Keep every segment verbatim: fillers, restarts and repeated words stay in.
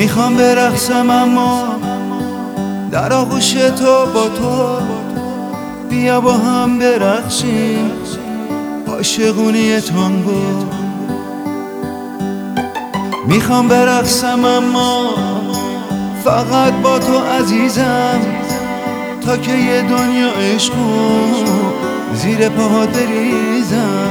میخوام برقصم اما در آغوش تو با تو، بیا با هم برقصیم عاشقونه تانگو. میخوام برقصم اما فقط با تو عزیزم، تا که یه دنیا عشقو زیر پاها بریزم.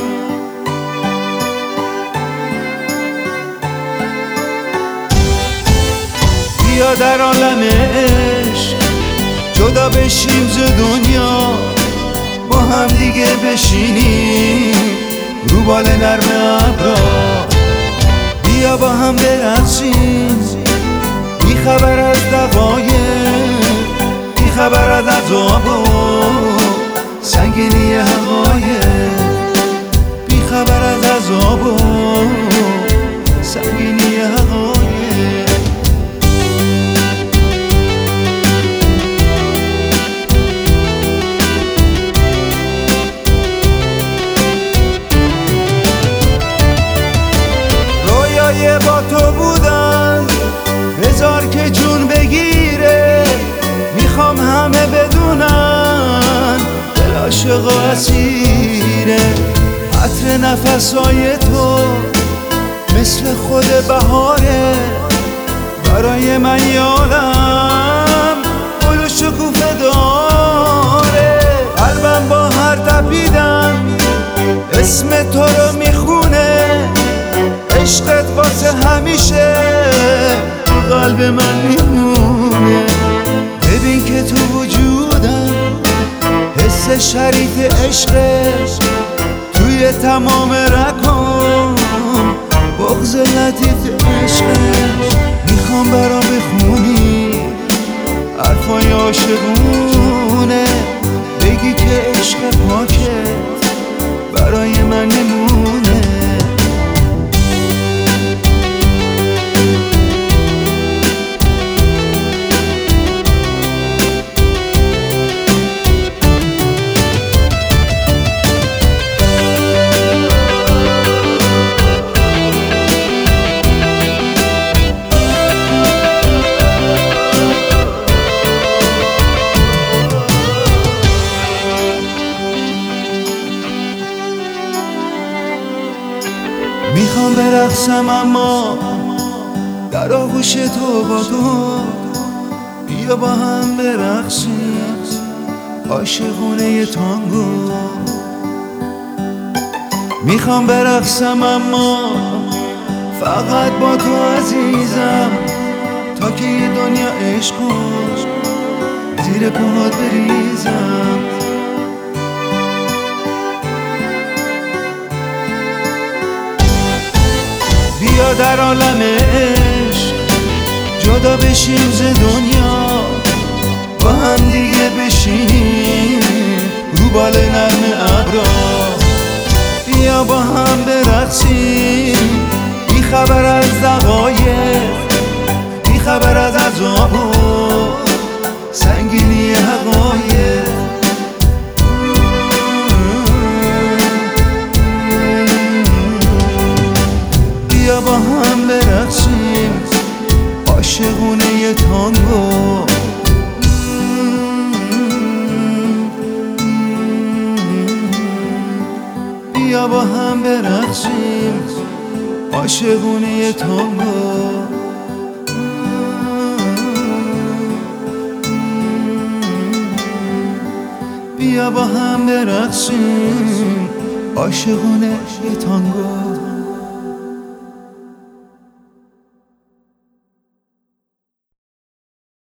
بیا در عالم عشق جدا بشیم ز دنیا، با هم دیگه بشینیم رو بال نرم ابرا. بیا با هم برقصیم بی خبر از دقایق، بی خبر از عذاب و سنگینی حقایق، بی خبر از عذاب و سنگینی حقایق. با تو بودن بذار که جون بگیره، میخوام همه بدونن دل عاشق و اسیره. عطر نفسای تو مثل خود بهاره، برای من یادم گل و شکوفه داره. قلبم با هر تپیدن اسم تو رو میخونه، عشقت واسه همیشه تو قلب من میمونه. ببین که تو وجودم حس شریف عشقت، توی تمام رگام بغض لطیف عشقت. میخوام برام بخونی حرفای عاشقونه، بگی که عشق پاکت برای من نمونه. میخوام برقصم اما در آغوش تو با تو، بیا با هم برقصیم عاشقونه تانگو. میخوام برقصم اما فقط با تو عزیزم، تا که یه دنیا عشقو زیر پاهات بریزم. بیا در عالم عشق جدا بشیم ز دنیا، با هم دیگه بشینیم رو بال نرم ابرا. بیا با هم برقصیم بی خبر از دقایق، بی خبر از عذاب و سنگینی حقایق. بیا با هم برقصیم عاشقونه تانگو. بیا با هم برقصیم عاشقونه تانگو. بیا با هم برقصیم عاشقونه تانگو.